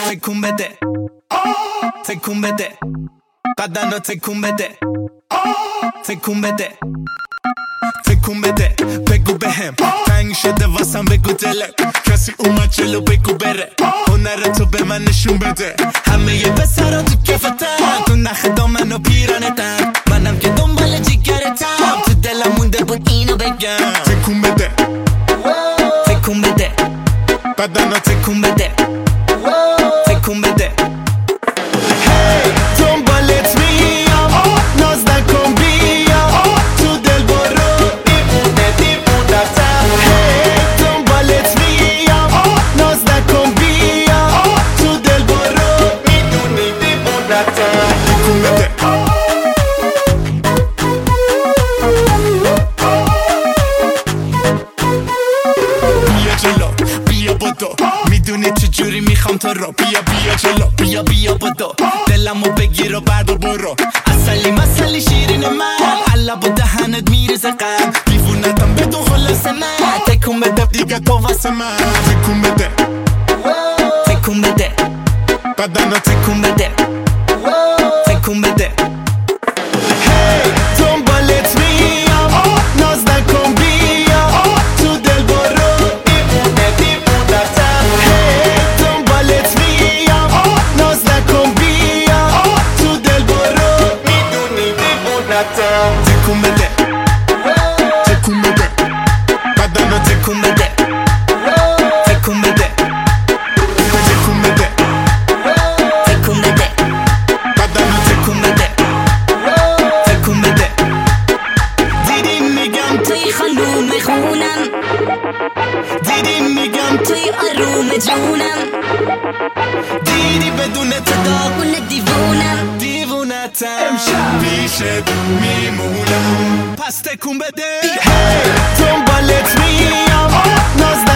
تکون بده تکون بده قدم رو تکون بده تکون بده تکون بده بگو بهم تنگ شده واسم بگو دلم کسی اومد جلو بگو بره هنر تو به من نشون بده همه ی پسرا تو کفتن تو نخ دامن و پیرانتن منم که دنبال جگرتم تو دلم مونده بود اینو بگم تکون بده تکون بده بدن رو تکون بده تکون بده هی دنبالت میام ناز نکن بیا تو دل برو دیوونه دیوونتم هی دنبالت میام ناز نکن بیا تو دل برو میدونی دیوونتم تکون بده بیا جلو بیا بدو میدونی چجوری میخوام تو رو بیا جلو بیا بدو دلمو بگیر و بعدو برو اصلی مسلی شیرین من علب و دهنت میرزه قلب دیوونتم بدون خلاص من تکون بده دیگه تو واسه من تکون بده تکون بده بدن رو تکون بده تکون بده هی دنبالت میام ناز نکن بیا تو دل برو دیوونه دیوونتم هی دنبالت میام ناز نکن بیا تو دل برو میدونی دیوونتم تکون بده تکون بده بدن رو تکون بده تکون بده تکون بده تکون بده بدن رو تکون بده تکون بده دیدی میگم توی خانوم خونم دیدی میگم توی آروم جونم دیدی بدون تو داغون دیوونم دیوونتم امشب پیشت میمونم پس تکون بده هی دنبالت میام ناز